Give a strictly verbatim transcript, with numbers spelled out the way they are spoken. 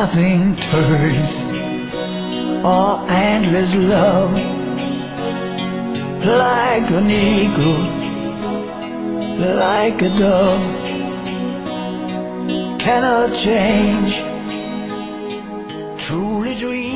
nothing turns. All endless love, like an eagle, like a dove, cannot change. Truly dream.